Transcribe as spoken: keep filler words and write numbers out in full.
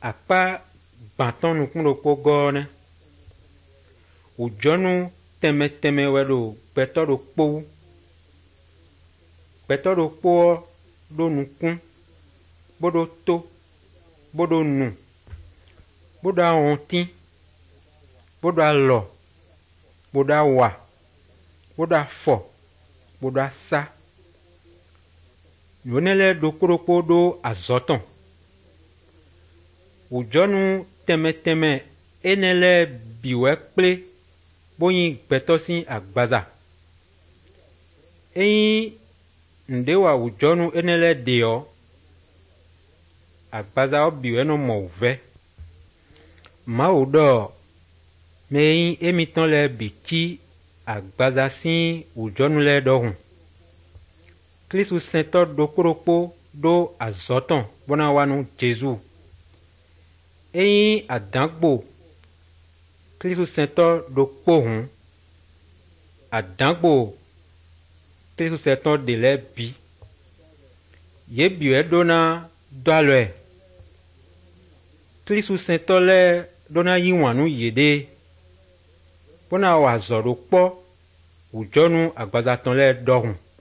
akpa banton nukun do po gone ujonu teme teme wedo peto do po peto do po do nukun bodo to bodo nu bodo ontin bodo alo bodo wa bodo fo bodo sa yonele do koropo do azoton ujonu teme teme enele biwe kple boyin betosin agbaza eyin ndewa ujonu enele deo agbaza obiwe no mo uve ma odo meyin emiton le biti agbaza sin ujonu le dohun Kristu sento do koropo do azoton bona wanu Jesu eyin adangbo Kristu sento do pohun adangbo Kristu sento de le bi ye biwe dona doalwe Kristu sento le dona yiwanu yede bona wa zoro po ujonu agbaza ton le dohun